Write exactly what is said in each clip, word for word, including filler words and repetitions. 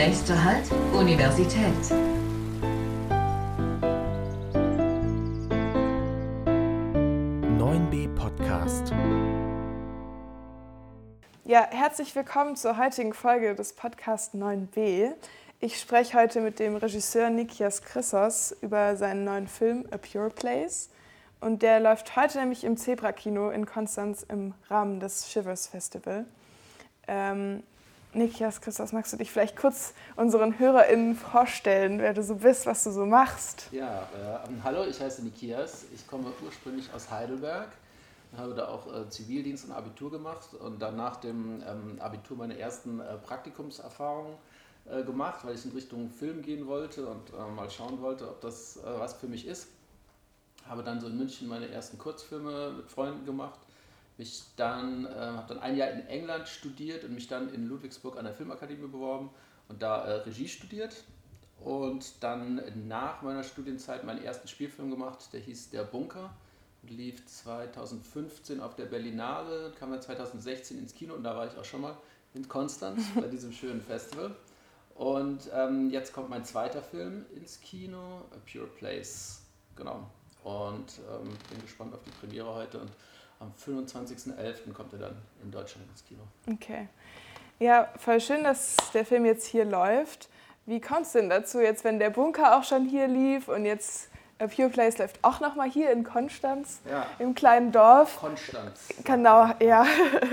Nächster Halt, Universität. neun B Podcast. Ja, herzlich willkommen zur heutigen Folge des Podcasts neun B. Ich spreche heute mit dem Regisseur Nikias Chrysos über seinen neuen Film A Pure Place. Und der läuft heute nämlich im Zebra-Kino in Konstanz im Rahmen des Shivers Festival. Ähm, Nikias Chrysos, magst du dich vielleicht kurz unseren HörerInnen vorstellen, wer du so bist, was du so machst? Ja, äh, hallo, ich heiße Nikias. Ich komme ursprünglich aus Heidelberg, habe da auch äh, Zivildienst und Abitur gemacht und dann nach dem ähm, Abitur meine ersten äh, Praktikumserfahrungen äh, gemacht, weil ich in Richtung Film gehen wollte und äh, mal schauen wollte, ob das äh, was für mich ist. Habe dann so in München meine ersten Kurzfilme mit Freunden gemacht. Mich dann, äh, habe dann ein Jahr in England studiert und mich dann in Ludwigsburg an der Filmakademie beworben und da äh, Regie studiert. Und dann nach meiner Studienzeit meinen ersten Spielfilm gemacht, der hieß Der Bunker und lief zweitausendfünfzehn auf der Berlinale, kam dann zweitausendsechzehn ins Kino und da war ich auch schon mal in Konstanz bei diesem schönen Festival. Und ähm, jetzt kommt mein zweiter Film ins Kino, A Pure Place, genau. Und ähm, bin gespannt auf die Premiere heute und am fünfundzwanzigsten elften kommt er dann in Deutschland ins Kino. Okay. Ja, voll schön, dass der Film jetzt hier läuft. Wie kommt es denn dazu, jetzt wenn der Bunker auch schon hier lief und jetzt A Pure Place läuft auch nochmal hier in Konstanz, ja. Im kleinen Dorf? Konstanz. Genau, ja.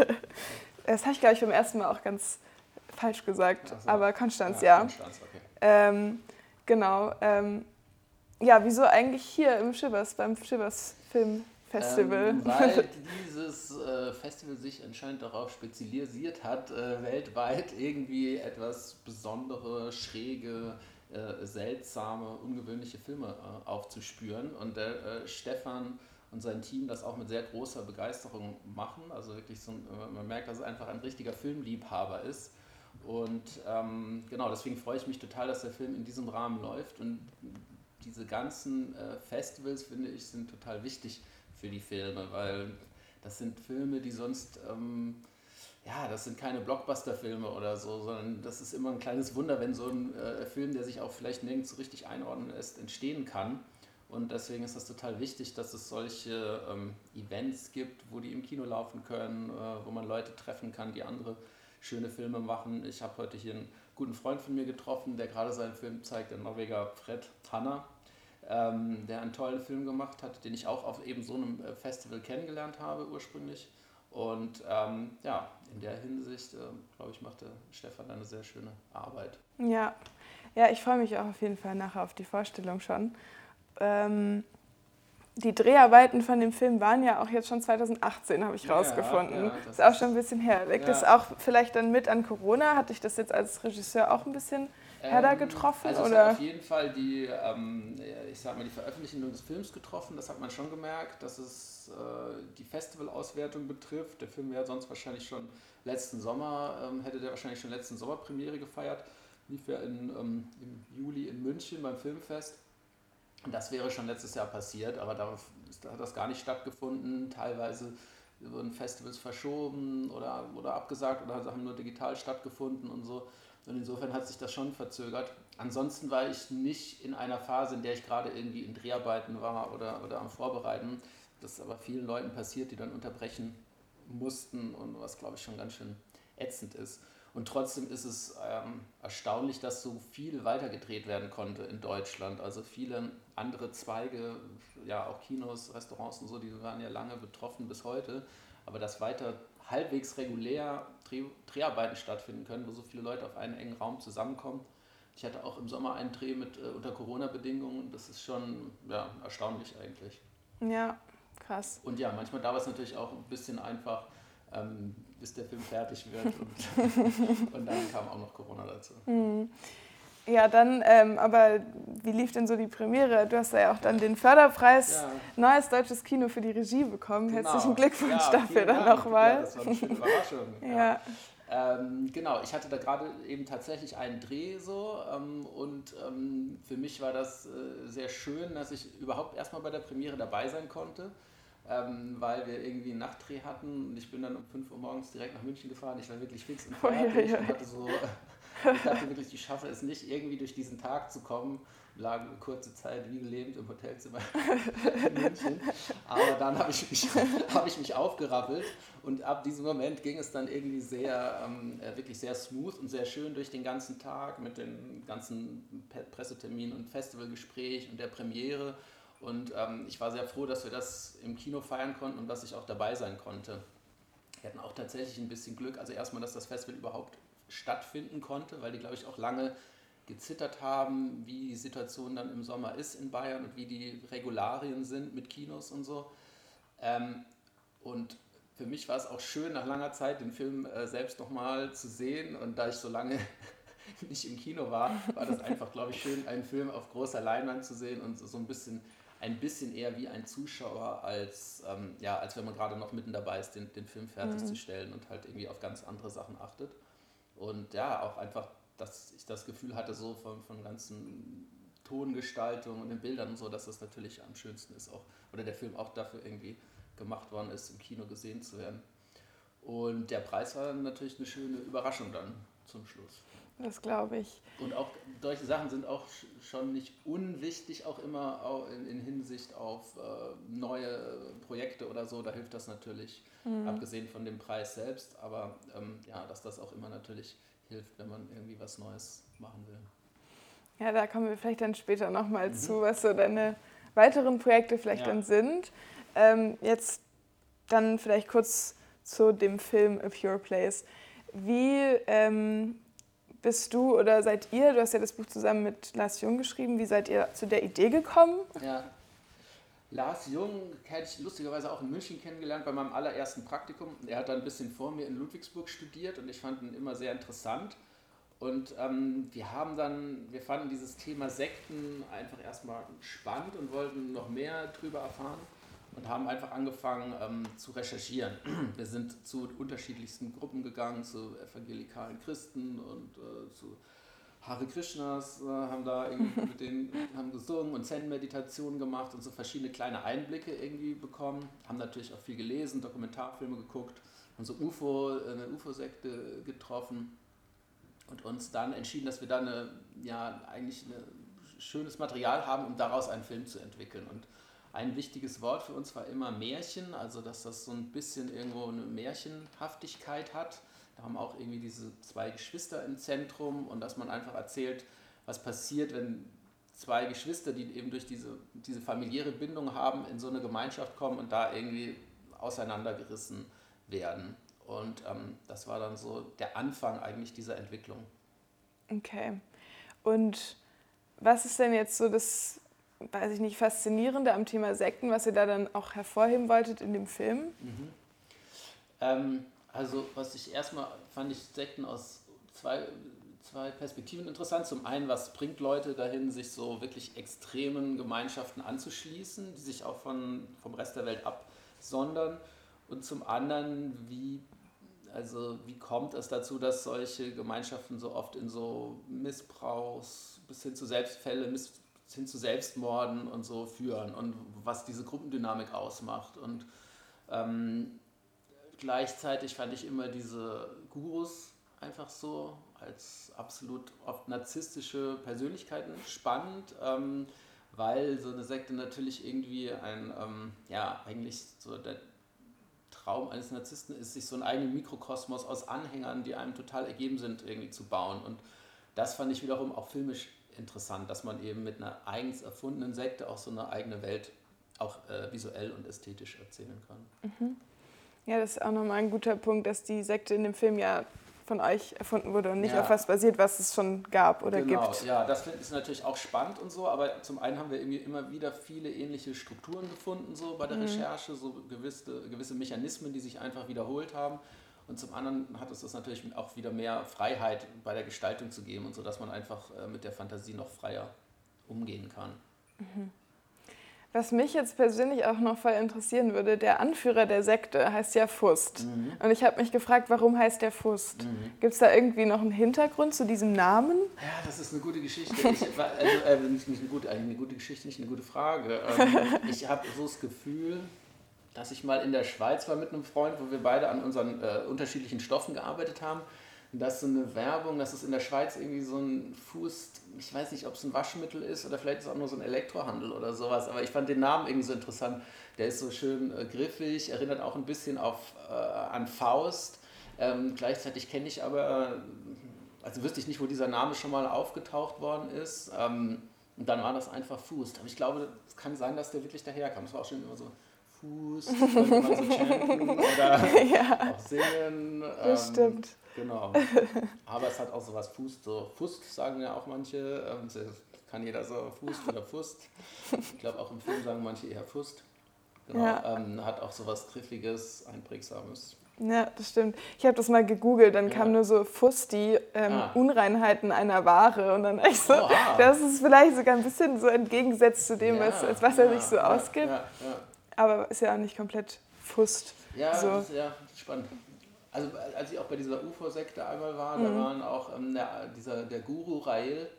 Das habe ich, glaube ich, beim ersten Mal auch ganz falsch gesagt, also, aber Konstanz, ja. ja. Konstanz, okay. Ähm, genau. Ähm, ja, wieso eigentlich hier im Shivers, beim Shivers Film? Festival. Ähm, weil dieses äh, Festival sich anscheinend darauf spezialisiert hat, äh, weltweit irgendwie etwas besondere, schräge, äh, seltsame, ungewöhnliche Filme äh, aufzuspüren. Und der äh, Stefan und sein Team das auch mit sehr großer Begeisterung machen. Also wirklich so, äh, man merkt, dass es einfach ein richtiger Filmliebhaber ist. Und ähm, genau, deswegen freue ich mich total, dass der Film in diesem Rahmen läuft. Und diese ganzen äh, Festivals, finde ich, sind total wichtig für die Filme, weil das sind Filme, die sonst, ähm, ja, das sind keine Blockbuster-Filme oder so, sondern das ist immer ein kleines Wunder, wenn so ein äh, Film, der sich auch vielleicht nirgends so richtig einordnen lässt, entstehen kann. Und deswegen ist das total wichtig, dass es solche ähm, Events gibt, wo die im Kino laufen können, äh, wo man Leute treffen kann, die andere schöne Filme machen. Ich habe heute hier einen guten Freund von mir getroffen, der gerade seinen Film zeigt, der Norweger Fred Hanna. Ähm, der einen tollen Film gemacht hat, den ich auch auf eben so einem Festival kennengelernt habe ursprünglich. Und ähm, ja, in der Hinsicht, äh, glaube ich, macht der Stefan eine sehr schöne Arbeit. Ja, ja, ich freue mich auch auf jeden Fall nachher auf die Vorstellung schon. Ähm, die Dreharbeiten von dem Film waren ja auch jetzt schon zweitausendachtzehn, habe ich ja, rausgefunden. Ja, das ist auch schon ein bisschen her. Liegt ja. das auch vielleicht dann mit an Corona? Hatte ich das jetzt als Regisseur auch ein bisschen härter getroffen? Also es oder? hat auf jeden Fall die, ähm, ich sag mal, die Veröffentlichung des Films getroffen, das hat man schon gemerkt, dass es äh, die Festivalauswertung betrifft. Der Film wäre sonst wahrscheinlich schon letzten Sommer, ähm, hätte der wahrscheinlich schon letzten Sommer Premiere gefeiert, lief ja in, ähm, im Juli in München beim Filmfest. Und das wäre schon letztes Jahr passiert, aber da, da hat das gar nicht stattgefunden. Teilweise wurden Festivals verschoben oder, oder abgesagt oder haben nur digital stattgefunden und so. Und insofern hat sich das schon verzögert. Ansonsten war ich nicht in einer Phase, in der ich gerade irgendwie in Dreharbeiten war oder, oder am Vorbereiten. Das ist aber vielen Leuten passiert, die dann unterbrechen mussten und was, glaube ich, schon ganz schön ätzend ist. Und trotzdem ist es ähm, erstaunlich, dass so viel weitergedreht werden konnte in Deutschland. Also viele andere Zweige, ja auch Kinos, Restaurants und so, die waren ja lange betroffen bis heute. Aber dass weiter halbwegs regulär Dreh, Dreharbeiten stattfinden können, wo so viele Leute auf einen engen Raum zusammenkommen. Ich hatte auch im Sommer einen Dreh mit äh, unter Corona-Bedingungen. Das ist schon ja, erstaunlich eigentlich. Ja, krass. Und ja, manchmal dauert es natürlich auch ein bisschen einfach, ähm, bis der Film fertig wird. Und, und dann kam auch noch Corona dazu. Mhm. Ja, dann, ähm, aber wie lief denn so die Premiere? Du hast ja auch dann den Förderpreis ja. Neues deutsches Kino für die Regie bekommen. Genau. Herzlichen Glückwunsch ja, dafür dann nochmal. Ja, das war eine schöne Überraschung. ja. ja. Ähm, genau, ich hatte da gerade eben tatsächlich einen Dreh so ähm, und ähm, für mich war das äh, sehr schön, dass ich überhaupt erstmal bei der Premiere dabei sein konnte, ähm, weil wir irgendwie einen Nachtdreh hatten und ich bin dann um fünf Uhr morgens direkt nach München gefahren. Ich war wirklich fix und fertig und hatte so Ich dachte wirklich, ich schaffe es nicht, irgendwie durch diesen Tag zu kommen. Lag eine kurze Zeit wie gelähmt im Hotelzimmer in München. Aber dann habe ich, mich, hab ich mich aufgerappelt und ab diesem Moment ging es dann irgendwie sehr, ähm, wirklich sehr smooth und sehr schön durch den ganzen Tag mit den ganzen Presseterminen und Festivalgespräch und der Premiere. Und ähm, ich war sehr froh, dass wir das im Kino feiern konnten und dass ich auch dabei sein konnte. Wir hatten auch tatsächlich ein bisschen Glück, also erstmal, dass das Festival überhaupt stattfinden konnte, weil die, glaube ich, auch lange gezittert haben, wie die Situation dann im Sommer ist in Bayern und wie die Regularien sind mit Kinos und so. Ähm, und für mich war es auch schön, nach langer Zeit den Film äh, selbst nochmal zu sehen. Und da ich so lange nicht im Kino war, war das einfach, glaube ich, schön, einen Film auf großer Leinwand zu sehen und so ein bisschen, ein bisschen eher wie ein Zuschauer, als, ähm, ja, als wenn man gerade noch mitten dabei ist, den, den Film fertigzustellen mhm. und halt irgendwie auf ganz andere Sachen achtet. Und ja, auch einfach, dass ich das Gefühl hatte, so von, von ganzen Tongestaltung und den Bildern und so, dass das natürlich am schönsten ist, auch, oder der Film auch dafür irgendwie gemacht worden ist, im Kino gesehen zu werden. Und der Preis war dann natürlich eine schöne Überraschung dann zum Schluss. Das glaube ich. Und auch solche Sachen sind auch schon nicht unwichtig, auch immer auch in, in Hinsicht auf äh, neue Projekte oder so, da hilft das natürlich, mhm. abgesehen von dem Preis selbst, aber ähm, ja, dass das auch immer natürlich hilft, wenn man irgendwie was Neues machen will. Ja, da kommen wir vielleicht dann später nochmal mhm. zu, was so deine weiteren Projekte vielleicht ja. dann sind. Ähm, jetzt dann vielleicht kurz zu dem Film A Pure Place. Wie ähm, bist du oder seid ihr, du hast ja das Buch zusammen mit Lars Jung geschrieben, wie seid ihr zu der Idee gekommen? Ja, Lars Jung hätte ich lustigerweise auch in München kennengelernt bei meinem allerersten Praktikum. Er hat dann ein bisschen vor mir in Ludwigsburg studiert und ich fand ihn immer sehr interessant. Und ähm, wir haben dann, wir fanden dieses Thema Sekten einfach erstmal spannend und wollten noch mehr drüber erfahren und haben einfach angefangen ähm, zu recherchieren. Wir sind zu unterschiedlichsten Gruppen gegangen, zu evangelikalen Christen und äh, zu Hare Krishnas, äh, haben da irgendwie mit denen haben gesungen und Zen-Meditationen gemacht und so verschiedene kleine Einblicke irgendwie bekommen. Haben natürlich auch viel gelesen, Dokumentarfilme geguckt, haben so U F O, eine U F O-Sekte getroffen und uns dann entschieden, dass wir da eine, ja, eigentlich ein schönes Material haben, um daraus einen Film zu entwickeln. Und ein wichtiges Wort für uns war immer Märchen, also dass das so ein bisschen irgendwo eine Märchenhaftigkeit hat. Da haben auch irgendwie diese zwei Geschwister im Zentrum und dass man einfach erzählt, was passiert, wenn zwei Geschwister, die eben durch diese, diese familiäre Bindung haben, in so eine Gemeinschaft kommen und da irgendwie auseinandergerissen werden. Und ähm, das war dann so der Anfang eigentlich dieser Entwicklung. Okay. Und was ist denn jetzt so das, weiß ich nicht, Faszinierende am Thema Sekten, was ihr da dann auch hervorheben wolltet in dem Film? Mhm. Ähm, Also was ich erstmal fand ich Sekten aus zwei, zwei Perspektiven interessant. Zum einen, was bringt Leute dahin, sich so wirklich extremen Gemeinschaften anzuschließen, die sich auch von, vom Rest der Welt absondern. Und zum anderen, wie, also wie kommt es dazu, dass solche Gemeinschaften so oft in so Missbrauchs bis hin zu Selbstfälle, bis hin zu Selbstmorden und so führen und was diese Gruppendynamik ausmacht. Und ähm, gleichzeitig fand ich immer diese Gurus einfach so als absolut oft narzisstische Persönlichkeiten spannend, ähm, weil so eine Sekte natürlich irgendwie ein, ähm, ja, eigentlich so der Traum eines Narzissten ist, sich so einen eigenen Mikrokosmos aus Anhängern, die einem total ergeben sind, irgendwie zu bauen. Und das fand ich wiederum auch filmisch interessant, dass man eben mit einer eigens erfundenen Sekte auch so eine eigene Welt auch äh, visuell und ästhetisch erzählen kann. Mhm. Ja, das ist auch nochmal ein guter Punkt, dass die Sekte in dem Film ja von euch erfunden wurde und nicht ja. auf was basiert, was es schon gab oder genau, gibt. Ja, das ist natürlich auch spannend und so, aber zum einen haben wir irgendwie immer wieder viele ähnliche Strukturen gefunden so bei der mhm. Recherche, so gewisse, gewisse Mechanismen, die sich einfach wiederholt haben. Und zum anderen hat es das natürlich auch wieder mehr Freiheit bei der Gestaltung zu geben und so, dass man einfach mit der Fantasie noch freier umgehen kann. Mhm. Was mich jetzt persönlich auch noch voll interessieren würde, der Anführer der Sekte heißt ja Fust. Mhm. Und ich habe mich gefragt, warum heißt der Fust? Mhm. Gibt es da irgendwie noch einen Hintergrund zu diesem Namen? Ja, das ist eine gute Geschichte. Ich, also, äh, nicht, nicht eine, gute, eine gute Geschichte, nicht eine gute Frage. Ähm, ich habe so das Gefühl, dass ich mal in der Schweiz war mit einem Freund, wo wir beide an unseren äh, unterschiedlichen Stoffen gearbeitet haben. Und das ist so eine Werbung, das ist in der Schweiz irgendwie so ein Fuß, ich weiß nicht, ob es ein Waschmittel ist oder vielleicht ist es auch nur so ein Elektrohandel oder sowas, aber ich fand den Namen irgendwie so interessant. Der ist so schön äh, griffig, erinnert auch ein bisschen auf, äh, an Faust. Ähm, gleichzeitig kenne ich aber, also wüsste ich nicht, wo dieser Name schon mal aufgetaucht worden ist. Ähm, und dann war das einfach Fuß. Aber ich glaube, es kann sein, dass der wirklich daherkam. Es war auch schon immer so Fuß, könnte man so chanten oder Ja, auch singen. das Ähm, stimmt. Genau. Aber es hat auch so was Fuß, so Fust sagen ja auch manche. Ähm, das kann jeder so Fuß oder Fust. Ich glaube auch im Film sagen manche eher Fust. Genau. Ja. Ähm, hat auch so was Griffiges, Einprägsames. Ja, das stimmt. Ich habe das mal gegoogelt, dann Ja. kam nur so Fusti, ähm, Ah. Unreinheiten einer Ware und dann echt so, Oh, ah. das ist vielleicht sogar ein bisschen so entgegengesetzt zu dem, Ja, was, als was er ja, sich so ja, ausgibt, Ja, ja. aber ist ja auch nicht komplett Fust. Ja, So. das ist ja spannend. Also als ich auch bei dieser U F O-Sekte einmal war, Mhm. da waren auch ähm, der, dieser, der Guru Rael,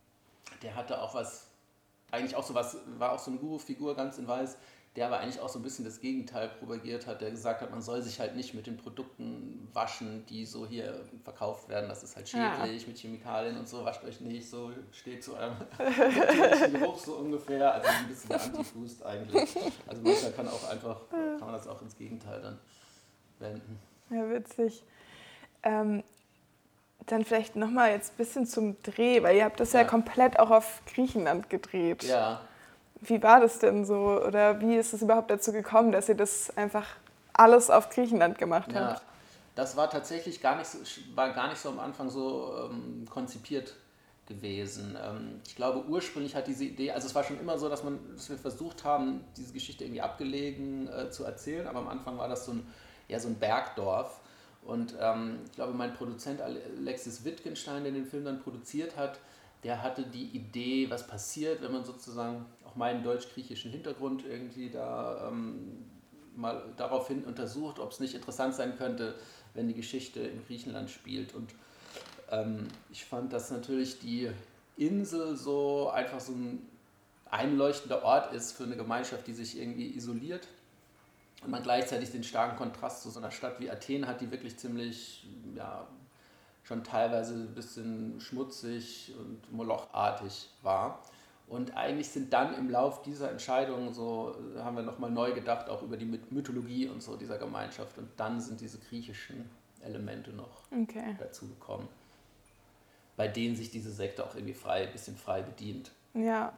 der hatte auch was, eigentlich auch so was, war auch so eine Guru-Figur ganz in weiß, der aber eigentlich auch so ein bisschen das Gegenteil propagiert hat, der gesagt hat, man soll sich halt nicht mit den Produkten waschen, die so hier verkauft werden, das ist halt schädlich, ja. mit Chemikalien und so, wascht euch nicht, so steht zu eurem natürlichen Geruch so ungefähr, also ein bisschen der Antifust eigentlich. Also manchmal kann auch einfach, kann man das auch ins Gegenteil dann wenden. Ja, witzig. Ähm, dann vielleicht nochmal jetzt ein bisschen zum Dreh, weil ihr habt das ja, ja komplett auch auf Griechenland gedreht. Ja. Wie war das denn so? Oder wie ist es überhaupt dazu gekommen, dass ihr das einfach alles auf Griechenland gemacht ja, habt? Das war tatsächlich gar nicht so, war gar nicht so am Anfang so ähm, konzipiert gewesen. Ähm, ich glaube, ursprünglich hat diese Idee, also es war schon immer so, dass, man, dass wir versucht haben, diese Geschichte irgendwie abgelegen äh, zu erzählen, aber am Anfang war das so ein, ja, so ein Bergdorf. Und ähm, ich glaube, mein Produzent Alexis Wittgenstein, der den Film dann produziert hat, der hatte die Idee, was passiert, wenn man sozusagen auch meinen deutsch-griechischen Hintergrund irgendwie da ähm, mal daraufhin untersucht, ob es nicht interessant sein könnte, wenn die Geschichte in Griechenland spielt. Und ähm, ich fand, dass natürlich die Insel so einfach so ein einleuchtender Ort ist für eine Gemeinschaft, die sich irgendwie isoliert. Und man gleichzeitig den starken Kontrast zu so einer Stadt wie Athen hat, die wirklich ziemlich, ja, schon teilweise ein bisschen schmutzig und molochartig war. Und eigentlich sind dann im Lauf dieser Entscheidung so, haben wir nochmal neu gedacht, auch über die Mythologie und so dieser Gemeinschaft. Und dann sind diese griechischen Elemente noch okay. dazu gekommen, bei denen sich diese Sekte auch irgendwie frei, ein bisschen frei bedient. Ja, ja,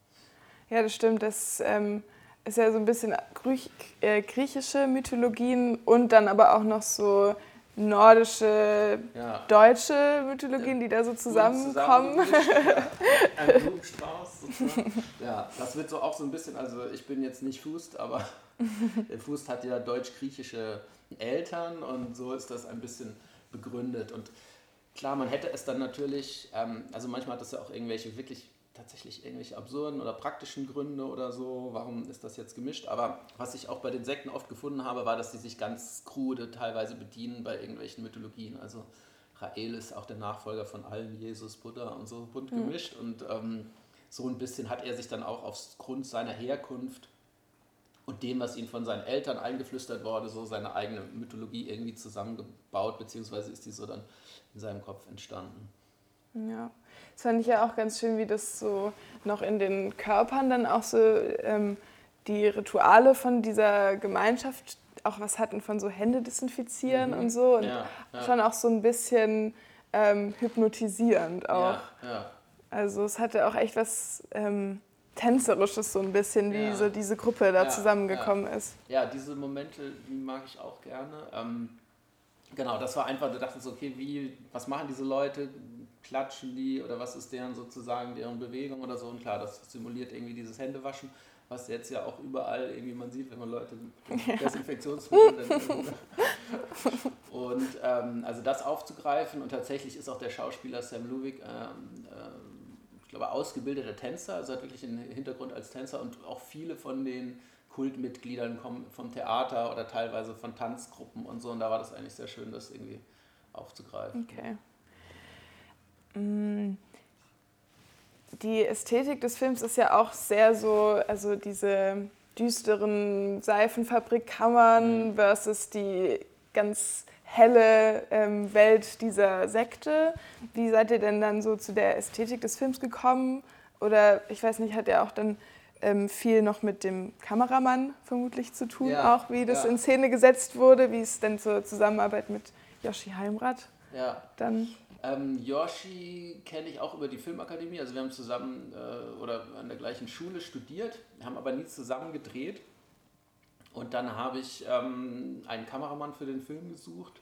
ja das stimmt. Das ähm, ist ja so ein bisschen Griech, äh, griechische Mythologien und dann aber auch noch so nordische, ja. deutsche Mythologien, die da so zusammenkommen. Ja. Ein Blumenstrauß sozusagen. Ja, das wird so auch so ein bisschen, also ich bin jetzt nicht Fust, aber Fust hat ja deutsch-griechische Eltern und so ist das ein bisschen begründet. Und klar, man hätte es dann natürlich, ähm, also manchmal hat das ja auch irgendwelche wirklich tatsächlich irgendwelche absurden oder praktischen Gründe oder so, warum ist das jetzt gemischt, aber was ich auch bei den Sekten oft gefunden habe, war, dass die sich ganz krude teilweise bedienen bei irgendwelchen Mythologien, also Rael ist auch der Nachfolger von allen, Jesus, Buddha und so bunt gemischt mhm. und ähm, so ein bisschen hat er sich dann auch aufgrund seiner Herkunft und dem, was ihm von seinen Eltern eingeflüstert wurde, so seine eigene Mythologie irgendwie zusammengebaut, beziehungsweise ist die so dann in seinem Kopf entstanden. Ja, das fand ich ja auch ganz schön, wie das so noch in den Körpern dann auch so ähm, die Rituale von dieser Gemeinschaft auch was hatten von so Hände desinfizieren mhm. und so und ja, ja. schon auch so ein bisschen ähm, hypnotisierend auch. Ja, ja. Also es hatte auch echt was ähm, Tänzerisches so ein bisschen, wie ja. so diese Gruppe da ja, zusammengekommen ja. ist. Ja, diese Momente, die mag ich auch gerne. Ähm, genau, das war einfach, du dachtest, okay, wie, was machen diese Leute? Klatschen die oder was ist deren sozusagen, deren Bewegung oder so? Und klar, das simuliert irgendwie dieses Händewaschen, was jetzt ja auch überall irgendwie man sieht, wenn man Leute mit Desinfektionsmittel dann und ähm, also das aufzugreifen und tatsächlich ist auch der Schauspieler Sam Luwick ähm, ähm, ich glaube ausgebildeter Tänzer, also hat wirklich einen Hintergrund als Tänzer und auch viele von den Kultmitgliedern kommen vom Theater oder teilweise von Tanzgruppen und so und da war das eigentlich sehr schön, das irgendwie aufzugreifen. Okay. Die Ästhetik des Films ist ja auch sehr so, also diese düsteren Seifenfabrikkammern versus die ganz helle ähm, Welt dieser Sekte. Wie seid ihr denn dann so zu der Ästhetik des Films gekommen? Oder ich weiß nicht, hat er auch dann ähm, viel noch mit dem Kameramann vermutlich zu tun, Ja, auch wie das ja. in Szene gesetzt wurde, wie es denn zur Zusammenarbeit mit Joshi Heimrath Ja. dann... Ähm, Yoshi kenne ich auch über die Filmakademie, also wir haben zusammen äh, oder an der gleichen Schule studiert, haben aber nie zusammen gedreht. Und dann habe ich ähm, einen Kameramann für den Film gesucht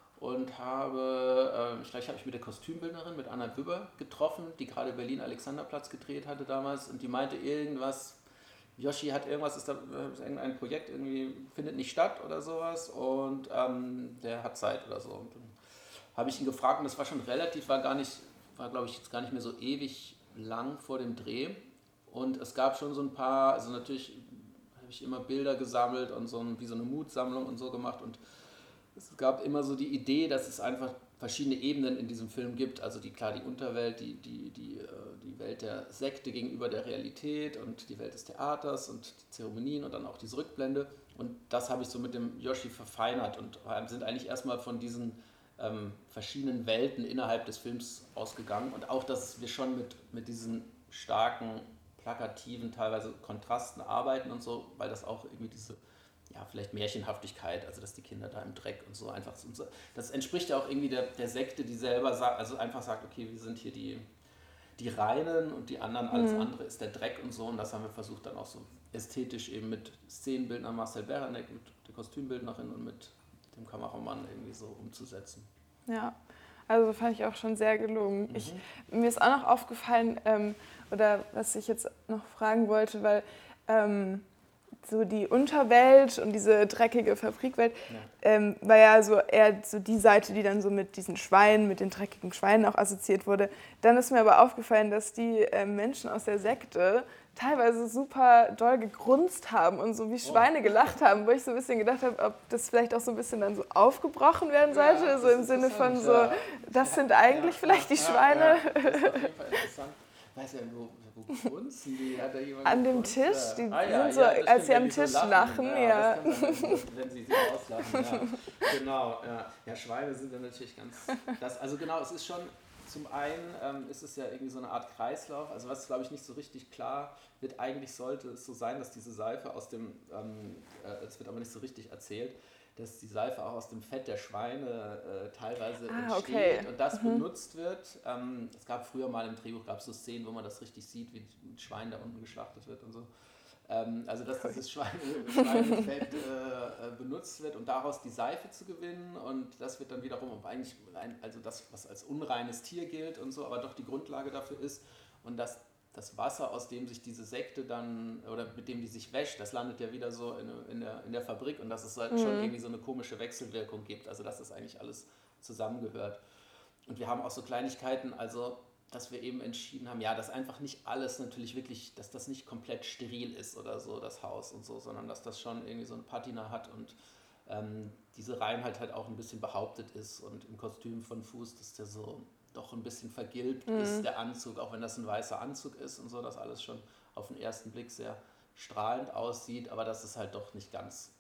und habe, äh, vielleicht habe ich mit der Kostümbildnerin, mit Anna Büber getroffen, die gerade Berlin-Alexanderplatz gedreht hatte damals, und die meinte irgendwas, Yoshi hat irgendwas, ist da ist irgendein Projekt, irgendwie findet nicht statt oder sowas, und ähm, der hat Zeit oder so. Und dann habe ich ihn gefragt, und das war schon relativ, war gar nicht, war glaube ich jetzt gar nicht mehr so ewig lang vor dem Dreh. Und es gab schon so ein paar, also natürlich habe ich immer Bilder gesammelt und so ein, wie so eine Mutsammlung und so gemacht. Und es gab immer so die Idee, dass es einfach verschiedene Ebenen in diesem Film gibt. Also die, klar, die Unterwelt, die, die, die, die Welt der Sekte gegenüber der Realität und die Welt des Theaters und die Zeremonien und dann auch diese Rückblende. Und das habe ich so mit dem Yoshi verfeinert und sind eigentlich erstmal von diesen ähm, verschiedenen Welten innerhalb des Films ausgegangen. Und auch, dass wir schon mit, mit diesen starken, plakativen, teilweise Kontrasten arbeiten und so, weil das auch irgendwie diese, ja, vielleicht Märchenhaftigkeit, also dass die Kinder da im Dreck und so einfach sind. Das entspricht ja auch irgendwie der, der Sekte, die selber sagt, also einfach sagt, okay, wir sind hier die, die Reinen und die anderen, alles mhm. andere ist der Dreck und so. Und das haben wir versucht dann auch so ästhetisch eben mit Szenenbildner Marcel Beranek, mit der Kostümbildnerin und mit dem Kameramann irgendwie so umzusetzen. Ja, also fand ich auch schon sehr gelungen. Mhm. Ich, mir ist auch noch aufgefallen, ähm, oder was ich jetzt noch fragen wollte, weil ähm, so die Unterwelt und diese dreckige Fabrikwelt ja. Ähm, war ja so eher so die Seite, die dann so mit diesen Schweinen, mit den dreckigen Schweinen auch assoziiert wurde. Dann ist mir aber aufgefallen, dass die äh, Menschen aus der Sekte teilweise super doll gegrunzt haben und so wie Schweine oh. gelacht haben, wo ich so ein bisschen gedacht habe, ob das vielleicht auch so ein bisschen dann so aufgebrochen werden sollte, ja, so im Sinne von so, ja. das sind eigentlich ja, vielleicht ja, die Schweine. Ja, ja. Das ist auf jeden Fall interessant. Weiß ja, wo, wo grunzen die? Hat da jemand An dem gegrunzt? Tisch, die ah, ja, sind so, ja, als stimmt, sie am Tisch so lachen, lachen, ja. ja. Das kann man, wenn, wenn sie sich auslachen, ja. Genau, ja. Ja, Schweine sind dann natürlich ganz, das, also genau, es ist schon, zum einen ähm, ist es ja irgendwie so eine Art Kreislauf, also was glaube ich nicht so richtig klar wird, eigentlich sollte es so sein, dass diese Seife aus dem, ähm, äh, das wird aber nicht so richtig erzählt, dass die Seife auch aus dem Fett der Schweine äh, teilweise ah, entsteht okay. und das mhm. benutzt wird. Ähm, es gab früher mal im Drehbuch, gab es so Szenen, wo man das richtig sieht, wie ein Schwein da unten geschlachtet wird und so. Ähm, also dass dieses Schweine, Schweinefett äh, benutzt wird, um daraus die Seife zu gewinnen, und das wird dann wiederum eigentlich, also das, was als unreines Tier gilt und so, aber doch die Grundlage dafür ist, und dass das Wasser, aus dem sich diese Sekte dann, oder mit dem die sich wäscht, das landet ja wieder so in, in, der, in der Fabrik, und dass es halt mhm. schon irgendwie so eine komische Wechselwirkung gibt, also dass das eigentlich alles zusammengehört. Und wir haben auch so Kleinigkeiten, also dass wir eben entschieden haben, ja, dass einfach nicht alles natürlich wirklich, dass das nicht komplett steril ist oder so, das Haus und so, sondern dass das schon irgendwie so eine Patina hat und ähm, diese Reinheit halt auch ein bisschen behauptet ist, und im Kostüm von Fuß, dass der so doch ein bisschen vergilbt mhm. ist, der Anzug, auch wenn das ein weißer Anzug ist und so, dass alles schon auf den ersten Blick sehr strahlend aussieht, aber dass es halt doch nicht ganz,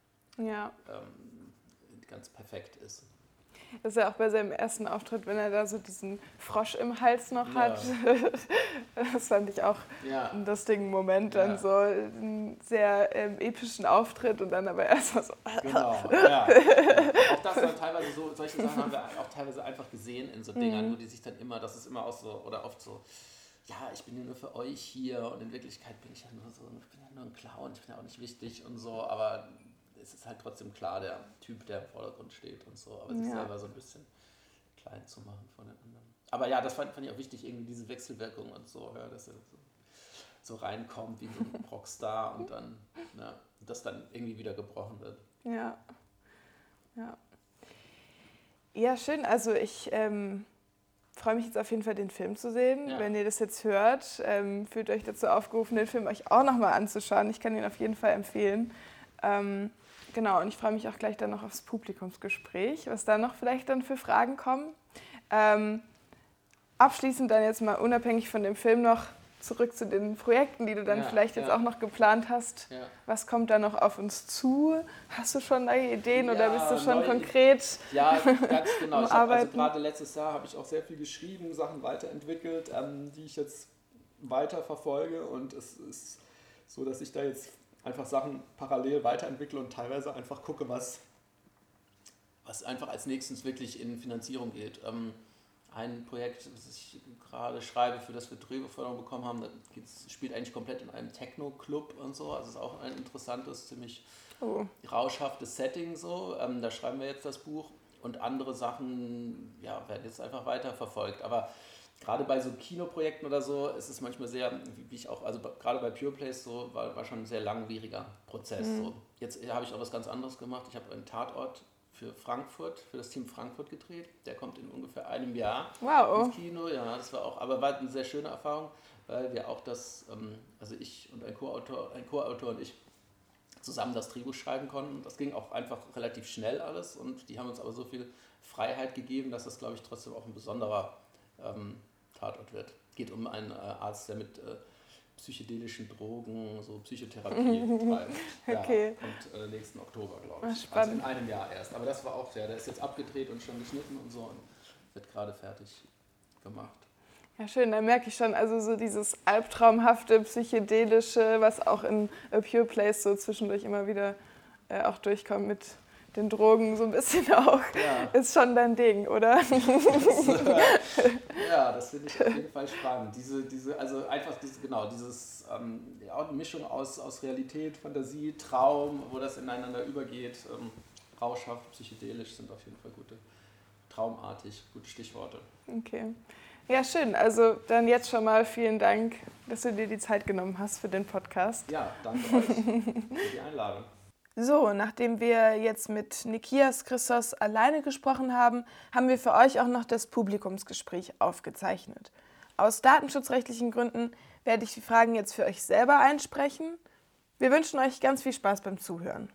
ja. ähm, ganz perfekt ist. Das ist ja auch bei seinem ersten Auftritt, wenn er da so diesen Frosch im Hals noch ja. hat. Das fand ich auch ja. einen lustigen Moment, dann ja. so einen sehr ähm, epischen Auftritt und dann aber erst mal so. Genau, ja. ja. Auch das dann teilweise so, solche Sachen haben wir auch teilweise einfach gesehen in so Dingern, mhm. wo die sich dann immer, das ist immer auch so, oder oft so, ja, ich bin ja nur für euch hier und in Wirklichkeit bin ich ja nur so, ich bin ja nur ein Clown, ich bin ja auch nicht wichtig und so, aber es ist halt trotzdem klar, der Typ, der im Vordergrund steht und so, aber sich ja. selber so ein bisschen klein zu machen von den anderen. Aber ja, das fand, fand ich auch wichtig, irgendwie diese Wechselwirkung und so, ja, dass er so, so reinkommt wie so ein Rockstar und dann, ja, das dann irgendwie wieder gebrochen wird. Ja, ja. Ja, schön, also ich ähm, freue mich jetzt auf jeden Fall, den Film zu sehen. Ja. Wenn ihr das jetzt hört, ähm, fühlt euch dazu aufgerufen, den Film euch auch nochmal anzuschauen. Ich kann ihn auf jeden Fall empfehlen. Ähm, Genau, und ich freue mich auch gleich dann noch aufs Publikumsgespräch, was da noch vielleicht dann für Fragen kommen. Ähm, abschließend dann jetzt mal unabhängig von dem Film noch zurück zu den Projekten, die du dann ja, vielleicht jetzt ja. auch noch geplant hast. Ja. Was kommt da noch auf uns zu? Hast du schon neue Ideen Ja, oder bist du schon neue, konkret? Ja, ganz genau. Ich hab, also gerade letztes Jahr habe ich auch sehr viel geschrieben, Sachen weiterentwickelt, ähm, die ich jetzt weiter verfolge, und es ist so, dass ich da jetzt einfach Sachen parallel weiterentwickle und teilweise einfach gucke, was, was einfach als nächstes wirklich in Finanzierung geht. Ähm, ein Projekt, das ich gerade schreibe, für das wir Drehbuchförderung bekommen haben, das spielt eigentlich komplett in einem Techno-Club und so. Also es ist auch ein interessantes, ziemlich oh. rauschhaftes Setting so. Ähm, da schreiben wir jetzt das Buch, und andere Sachen ja, werden jetzt einfach weiter verfolgt. Aber gerade bei so Kinoprojekten oder so ist es manchmal sehr, wie ich auch, also gerade bei Pure Place so, war, war schon ein sehr langwieriger Prozess. Mhm. So. Jetzt habe ich auch was ganz anderes gemacht. Ich habe einen Tatort für Frankfurt, für das Team Frankfurt gedreht. Der kommt in ungefähr einem Jahr wow. ins Kino. Ja, das war auch, aber war eine sehr schöne Erfahrung, weil wir auch das, also ich und ein Co-Autor, ein Co-Autor und ich zusammen das Drehbuch schreiben konnten. Das ging auch einfach relativ schnell alles, und die haben uns aber so viel Freiheit gegeben, dass das, glaube ich, trotzdem auch ein besonderer ähm, Tatort wird. Geht um einen äh, Arzt, der mit äh, psychedelischen Drogen, so Psychotherapie treibt. Ja, okay. Und äh, nächsten Oktober, glaube ich. Spannend. Also in einem Jahr erst. Aber das war auch der, der ist jetzt abgedreht und schon geschnitten und so und wird gerade fertig gemacht. Ja, schön, da merke ich schon, also so dieses albtraumhafte, psychedelische, was auch in A Pure Place so zwischendurch immer wieder äh, auch durchkommt mit den Drogen, so ein bisschen auch, ja. Ist schon dein Ding, oder? Das, äh, ja, das finde ich auf jeden Fall spannend. Diese, diese, also einfach diese, genau, dieses, ähm, ja, eine Mischung aus, aus Realität, Fantasie, Traum, wo das ineinander übergeht, ähm, rauschhaft, psychedelisch sind auf jeden Fall gute, traumartig, gute Stichworte. Okay. Ja, schön. Also dann jetzt schon mal vielen Dank, dass du dir die Zeit genommen hast für den Podcast. Ja, danke euch für die Einladung. So, nachdem wir jetzt mit Nikias Christos alleine gesprochen haben, haben wir für euch auch noch das Publikumsgespräch aufgezeichnet. Aus datenschutzrechtlichen Gründen werde ich die Fragen jetzt für euch selber einsprechen. Wir wünschen euch ganz viel Spaß beim Zuhören.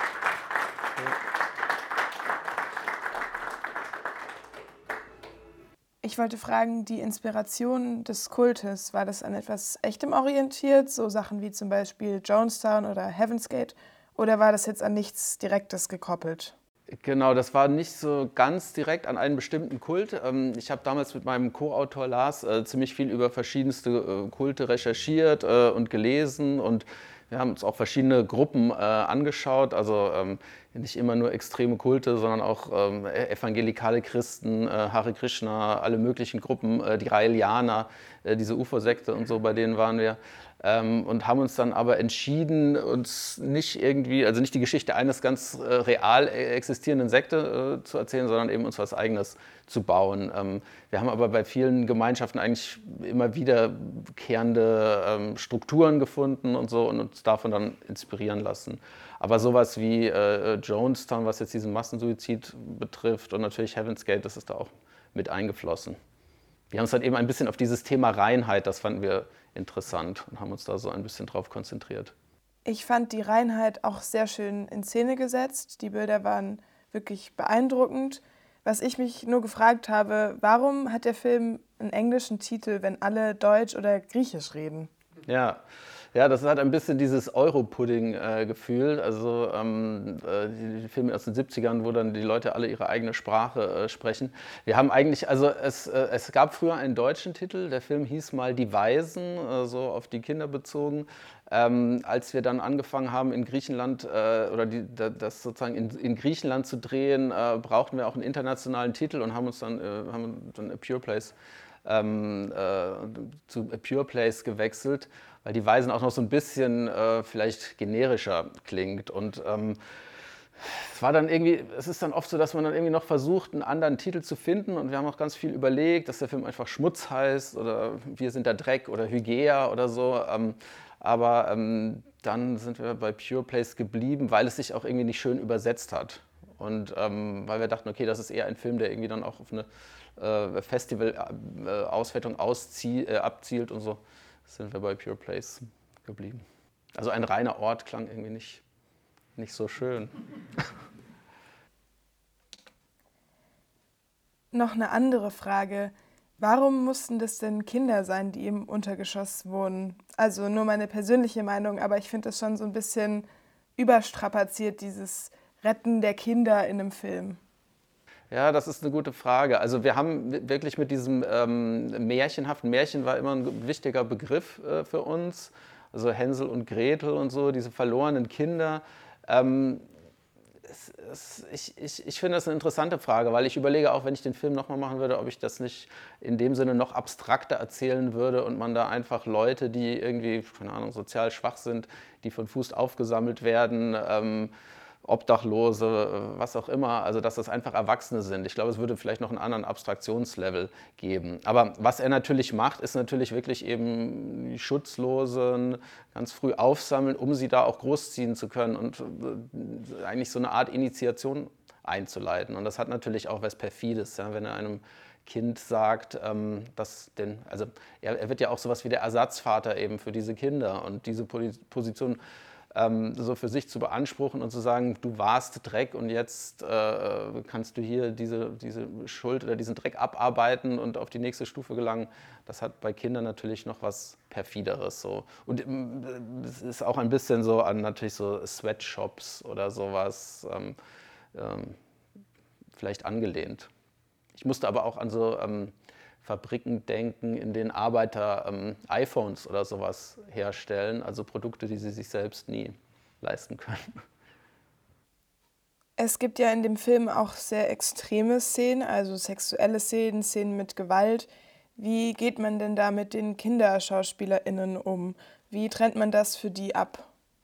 Ich wollte fragen, die Inspiration des Kultes, war das an etwas Echtem orientiert, so Sachen wie zum Beispiel Jonestown oder Heaven's Gate? Oder war das jetzt an nichts Direktes gekoppelt? Genau, das war nicht so ganz direkt an einen bestimmten Kult. Ich habe damals mit meinem Co-Autor Lars ziemlich viel über verschiedenste Kulte recherchiert und gelesen, und wir haben uns auch verschiedene Gruppen angeschaut, also nicht immer nur extreme Kulte, sondern auch evangelikale Christen, Hare Krishna, alle möglichen Gruppen, die Raelianer, diese U F O-Sekte und so, bei denen waren wir. Ähm, und haben uns dann aber entschieden, uns nicht irgendwie, also nicht die Geschichte eines ganz äh, real existierenden Sekte äh, zu erzählen, sondern eben uns was Eigenes zu bauen. Ähm, wir haben aber bei vielen Gemeinschaften eigentlich immer wiederkehrende ähm, Strukturen gefunden und so und uns davon dann inspirieren lassen. Aber sowas wie äh, Jonestown, was jetzt diesen Massensuizid betrifft, und natürlich Heaven's Gate, das ist da auch mit eingeflossen. Wir haben uns dann eben ein bisschen auf dieses Thema Reinheit, das fanden wir interessant und haben uns da so ein bisschen drauf konzentriert. Ich fand die Reinheit auch sehr schön in Szene gesetzt. Die Bilder waren wirklich beeindruckend. Was ich mich nur gefragt habe, warum hat der Film einen englischen Titel, wenn alle Deutsch oder Griechisch reden? Ja. Ja, das hat ein bisschen dieses Euro-Pudding-Gefühl. Äh, also ähm, die Filme aus den siebzigern, wo dann die Leute alle ihre eigene Sprache äh, sprechen. Wir haben eigentlich, also es, äh, es gab früher einen deutschen Titel, der Film hieß mal Die Weisen, äh, so auf die Kinder bezogen. Ähm, als wir dann angefangen haben, in Griechenland äh, oder die, das sozusagen in, in Griechenland zu drehen, äh, brauchten wir auch einen internationalen Titel und haben uns dann, äh, haben dann A Pure Place ähm, äh, zu A Pure Place gewechselt, weil die Weisen auch noch so ein bisschen äh, vielleicht generischer klingt. Und ähm, es war dann irgendwie, es ist dann oft so, dass man dann irgendwie noch versucht, einen anderen Titel zu finden. Und wir haben auch ganz viel überlegt, dass der Film einfach Schmutz heißt oder Wir sind der Dreck oder Hygieia oder so. Ähm, aber ähm, dann sind wir bei Pure Place geblieben, weil es sich auch irgendwie nicht schön übersetzt hat. Und ähm, weil wir dachten, okay, das ist eher ein Film, der irgendwie dann auch auf eine äh, Festival-Auswertung äh, äh, abzielt und so. Sind wir bei Pure Place geblieben. Also ein reiner Ort klang irgendwie nicht, nicht so schön. Noch eine andere Frage. Warum mussten das denn Kinder sein, die im Untergeschoss wohnen? Also nur meine persönliche Meinung, aber ich finde das schon so ein bisschen überstrapaziert, dieses Retten der Kinder in einem Film. Ja, das ist eine gute Frage. Also wir haben wirklich mit diesem ähm, märchenhaften, Märchen war immer ein wichtiger Begriff äh, für uns, also Hänsel und Gretel und so, diese verlorenen Kinder. Ähm, es, es, ich, ich, ich finde das eine interessante Frage, weil ich überlege auch, wenn ich den Film nochmal machen würde, ob ich das nicht in dem Sinne noch abstrakter erzählen würde und man da einfach Leute, die irgendwie, keine Ahnung, sozial schwach sind, die von Fuß aufgesammelt werden, ähm, Obdachlose, was auch immer, also dass das einfach Erwachsene sind. Ich glaube, es würde vielleicht noch einen anderen Abstraktionslevel geben. Aber was er natürlich macht, ist natürlich wirklich eben die Schutzlosen ganz früh aufsammeln, um sie da auch großziehen zu können und eigentlich so eine Art Initiation einzuleiten. Und das hat natürlich auch was Perfides, ja, wenn er einem Kind sagt, ähm, dass den, also er, er wird ja auch sowas wie der Ersatzvater eben für diese Kinder und diese Position Ähm, so für sich zu beanspruchen und zu sagen, du warst Dreck und jetzt äh, kannst du hier diese, diese Schuld oder diesen Dreck abarbeiten und auf die nächste Stufe gelangen, das hat bei Kindern natürlich noch was Perfideres. So. Und es ist auch ein bisschen so an natürlich so Sweatshops oder sowas ähm, ähm, vielleicht angelehnt. Ich musste aber auch an so ähm, Fabriken denken, in denen Arbeiter ähm, iPhones oder sowas herstellen, also Produkte, die sie sich selbst nie leisten können. Es gibt ja in dem Film auch sehr extreme Szenen, also sexuelle Szenen, Szenen mit Gewalt. Wie geht man denn da mit den KinderschauspielerInnen um? Wie trennt man das für die ab?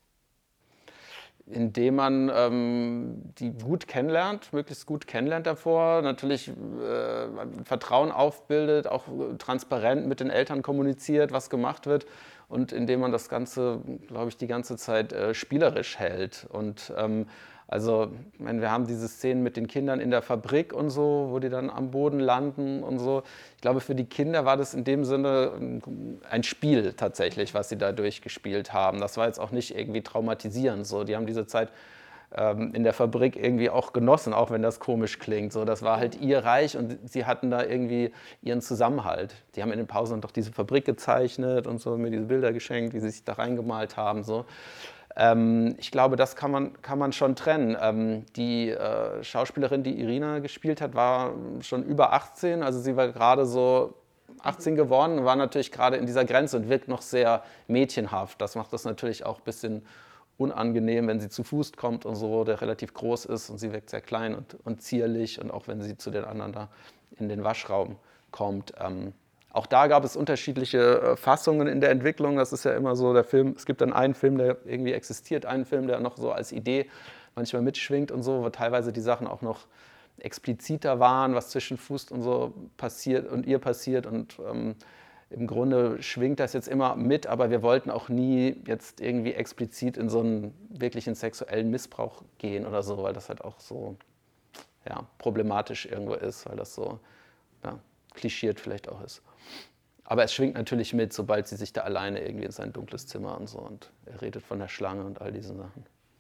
Indem man ähm, die gut kennenlernt, möglichst gut kennenlernt davor, natürlich äh, Vertrauen aufbildet, auch transparent mit den Eltern kommuniziert, was gemacht wird und indem man das Ganze, glaube ich, die ganze Zeit äh, spielerisch hält. Und ähm, also, ich meine, wir haben diese Szenen mit den Kindern in der Fabrik und so, wo die dann am Boden landen und so. Ich glaube, für die Kinder war das in dem Sinne ein Spiel tatsächlich, was sie da durchgespielt haben. Das war jetzt auch nicht irgendwie traumatisierend. So. Die haben diese Zeit ähm, in der Fabrik irgendwie auch genossen, auch wenn das komisch klingt. So. Das war halt ihr Reich und sie hatten da irgendwie ihren Zusammenhalt. Die haben in den Pausen doch diese Fabrik gezeichnet und so, mir diese Bilder geschenkt, wie sie sich da reingemalt haben. So. Ich glaube, das kann man, kann man schon trennen. Die äh, Schauspielerin, die Irina gespielt hat, war schon über achtzehn, also sie war gerade so achtzehn geworden, war natürlich gerade in dieser Grenze und wirkt noch sehr mädchenhaft. Das macht das natürlich auch ein bisschen unangenehm, wenn sie zu Fuß kommt und so, der relativ groß ist und sie wirkt sehr klein und, und zierlich und auch wenn sie zu den anderen da in den Waschraum kommt. Ähm, Auch da gab es unterschiedliche Fassungen in der Entwicklung. Das ist ja immer so, der Film, es gibt dann einen Film, der irgendwie existiert, einen Film, der noch so als Idee manchmal mitschwingt und so, wo teilweise die Sachen auch noch expliziter waren, was zwischen Fuß und so passiert und ihr passiert. Und ähm, im Grunde schwingt das jetzt immer mit, aber wir wollten auch nie jetzt irgendwie explizit in so einen wirklichen sexuellen Missbrauch gehen oder so, weil das halt auch so ja, problematisch irgendwo ist, weil das so ja, klischiert vielleicht auch ist. Aber es schwingt natürlich mit, sobald sie sich da alleine irgendwie in sein dunkles Zimmer und so und er redet von der Schlange und all diese Sachen.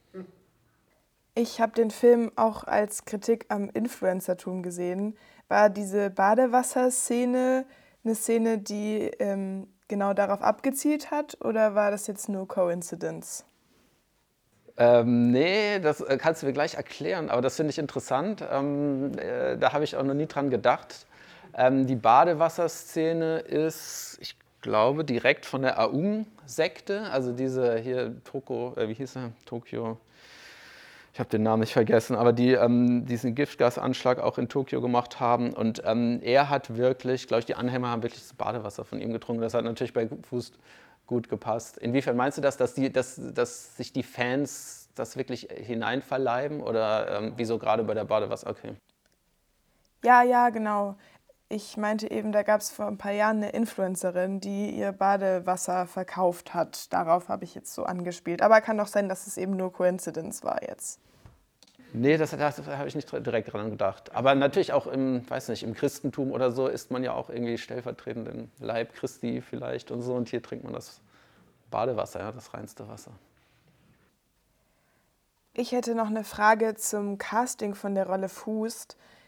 Ich habe den Film auch als Kritik am Influencertum gesehen. War diese Badewasserszene eine Szene, die ähm, genau darauf abgezielt hat oder war das jetzt nur Coincidence? Ähm, nee, das kannst du mir gleich erklären, aber das finde ich interessant. Ähm, äh, da habe ich auch noch nie dran gedacht. Ähm, die Badewasserszene ist, ich glaube, direkt von der Aum-Sekte, also diese hier, Toko, äh, wie hieß er, Tokio, ich habe den Namen nicht vergessen, aber die ähm, diesen Giftgasanschlag auch in Tokio gemacht haben. Und ähm, er hat wirklich, glaube ich, die Anhänger haben wirklich das Badewasser von ihm getrunken. Das hat natürlich bei Fuß gut gepasst. Inwiefern meinst du das, dass, die, dass, dass sich die Fans das wirklich hineinverleiben? Oder ähm, wieso gerade bei der Badewasser? Okay. Ja, ja, genau. Ich meinte eben, da gab es vor ein paar Jahren eine Influencerin, die ihr Badewasser verkauft hat. Darauf habe ich jetzt so angespielt. Aber kann doch sein, dass es eben nur Coincidence war jetzt. Nee, das, das habe ich nicht direkt dran gedacht. Aber natürlich auch im, weiß nicht, im Christentum oder so isst man ja auch irgendwie stellvertretend den Leib Christi vielleicht und so. Und hier trinkt man das Badewasser, ja, das reinste Wasser. Ich hätte noch eine Frage zum Casting von der Rolle Fuß.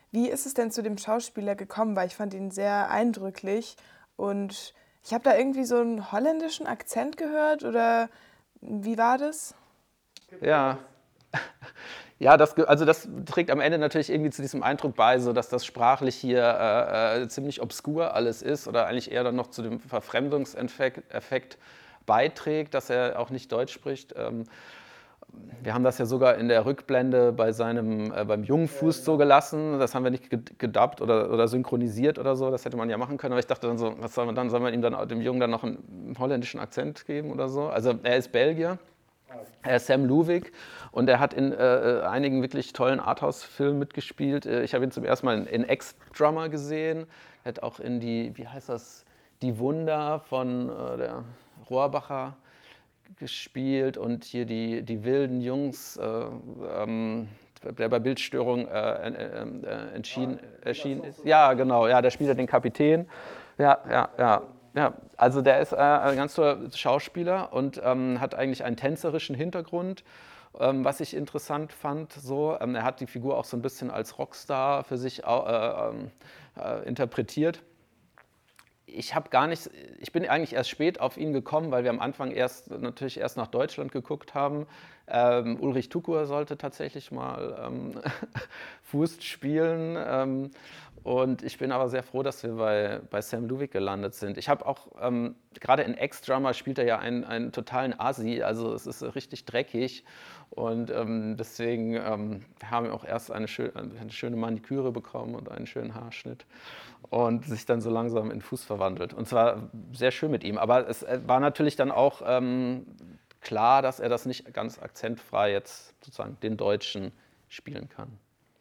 Wie ist es denn zu dem Schauspieler gekommen? Weil ich fand ihn sehr eindrücklich und ich habe da irgendwie so einen holländischen Akzent gehört oder wie war das? Ja. Ja, das, also das trägt am Ende natürlich irgendwie zu diesem Eindruck bei, so dass das sprachlich hier äh, äh, ziemlich obskur alles ist oder eigentlich eher dann noch zu dem Verfremdungseffekt Effekt beiträgt, dass er auch nicht Deutsch spricht. Ähm, wir haben das ja sogar in der Rückblende bei seinem, äh, beim Jungfuß so gelassen, das haben wir nicht gedubbt oder, oder synchronisiert oder so, das hätte man ja machen können, aber ich dachte dann so, was soll man dann, soll man ihm dann, dem Jungen dann noch einen holländischen Akzent geben oder so? Also er ist Belgier. Er ist Sam Luwik und er hat in äh, einigen wirklich tollen Arthouse-Filmen mitgespielt. Ich habe ihn zum ersten Mal in, in Ex-Drummer gesehen. Er hat auch in die, wie heißt das, Die Wunder von äh, der Rohrbacher gespielt und hier die, die wilden Jungs, äh, ähm, der bei Bildstörung äh, äh, äh, entschieden, erschienen ist. Ja, genau, ja, der spielt ja den Kapitän. Ja, ja, ja. Ja, also der ist äh, ein ganz toller Schauspieler und ähm, hat eigentlich einen tänzerischen Hintergrund, ähm, was ich interessant fand. So. Ähm, er hat die Figur auch so ein bisschen als Rockstar für sich äh, äh, interpretiert. Ich habe gar nicht, ich bin eigentlich erst spät auf ihn gekommen, weil wir am Anfang erst natürlich erst nach Deutschland geguckt haben. Ähm, Ulrich Tukur sollte tatsächlich mal ähm, Fuß spielen. Ähm, und ich bin aber sehr froh, dass wir bei, bei Sam Luwik gelandet sind. Ich habe auch, ähm, gerade in Ex-Drummer spielt er ja einen, einen totalen Asi, also es ist richtig dreckig. Und ähm, deswegen ähm, haben wir auch erst eine, schön, eine schöne Maniküre bekommen und einen schönen Haarschnitt und sich dann so langsam in Fuß verwandelt. Und zwar sehr schön mit ihm. Aber es war natürlich dann auch ähm, klar, dass er das nicht ganz akzentfrei jetzt sozusagen den Deutschen spielen kann.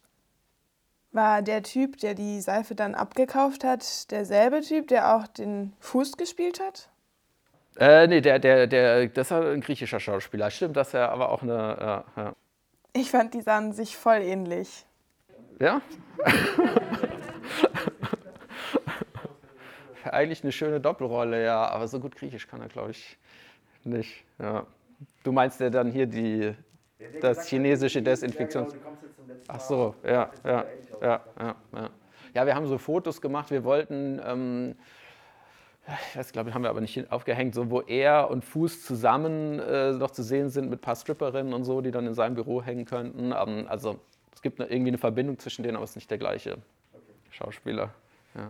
War der Typ, der die Seife dann abgekauft hat, derselbe Typ, der auch den Fuß gespielt hat? Äh, nee, der, der, der, das ist ein griechischer Schauspieler. Stimmt, dass er aber auch eine. Äh, ja. Ich fand, die sahen sich voll ähnlich. Ja? Eigentlich eine schöne Doppelrolle, ja, aber so gut Griechisch kann er, glaube ich, nicht. Ja. Du meinst ja dann hier die, das chinesische Desinfektions... Ach so, ja, ja, ja, ja, ja. Ja, wir haben so Fotos gemacht, wir wollten, ähm, ich weiß, glaube ich, haben wir aber nicht aufgehängt, so wo er und Fuß zusammen äh, noch zu sehen sind mit ein paar Stripperinnen und so, die dann in seinem Büro hängen könnten. Ähm, also es gibt eine, irgendwie eine Verbindung zwischen denen, aber es ist nicht der gleiche Schauspieler. Ja.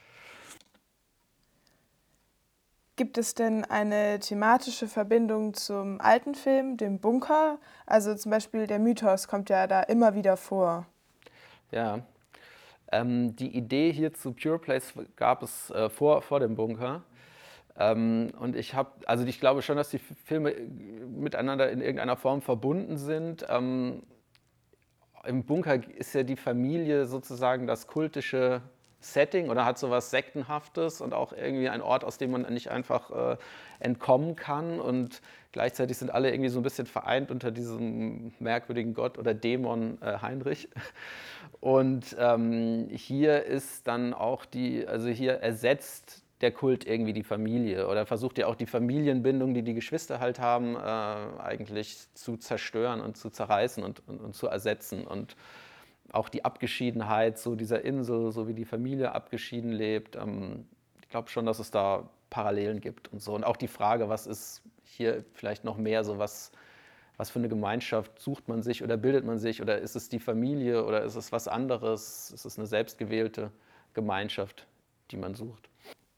Gibt es denn eine thematische Verbindung zum alten Film, dem Bunker? Also zum Beispiel der Mythos kommt ja da immer wieder vor. Ja, ähm, die Idee hier zu Pure Place gab es äh, vor, vor dem Bunker. Ähm, und ich habe, also ich glaube schon, dass die Filme miteinander in irgendeiner Form verbunden sind. Ähm, im Bunker ist ja die Familie sozusagen das kultische Setting oder hat so was Sektenhaftes und auch irgendwie ein Ort, aus dem man nicht einfach äh, entkommen kann. Und gleichzeitig sind alle irgendwie so ein bisschen vereint unter diesem merkwürdigen Gott oder Dämon äh, Heinrich. Und ähm, hier ist dann auch die, also hier ersetzt der Kult irgendwie die Familie oder versucht ja auch die Familienbindung, die die Geschwister halt haben, äh, eigentlich zu zerstören und zu zerreißen und, und, und zu ersetzen. Und auch die Abgeschiedenheit so dieser Insel, so wie die Familie abgeschieden lebt. Ähm, ich glaube schon, dass es da Parallelen gibt und so. Und auch die Frage, was ist hier vielleicht noch mehr so, was, was für eine Gemeinschaft sucht man sich oder bildet man sich oder ist es die Familie oder ist es was anderes? Ist es eine selbstgewählte Gemeinschaft, die man sucht?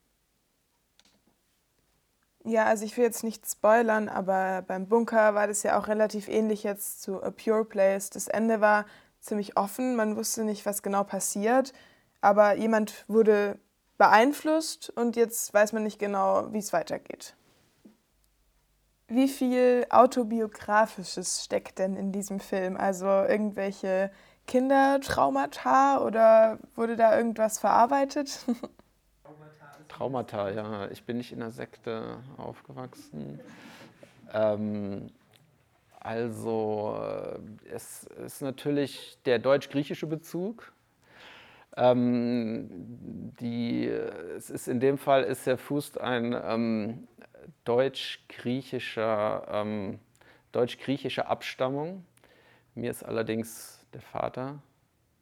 Ja, also ich will jetzt nicht spoilern, aber beim Bunker war das ja auch relativ ähnlich jetzt zu A Pure Place. Das Ende war ziemlich offen, man wusste nicht, was genau passiert, aber jemand wurde beeinflusst und jetzt weiß man nicht genau, wie es weitergeht. Wie viel Autobiografisches steckt denn in diesem Film? Also irgendwelche Kindertraumata oder wurde da irgendwas verarbeitet? Traumata, ja. Ich bin nicht in einer Sekte aufgewachsen. Ähm, also es ist natürlich der deutsch-griechische Bezug. Ähm, die, es ist in dem Fall ist der Fuß ein ähm, deutsch-griechischer, ähm, deutsch-griechischer Abstammung. Mir ist allerdings der Vater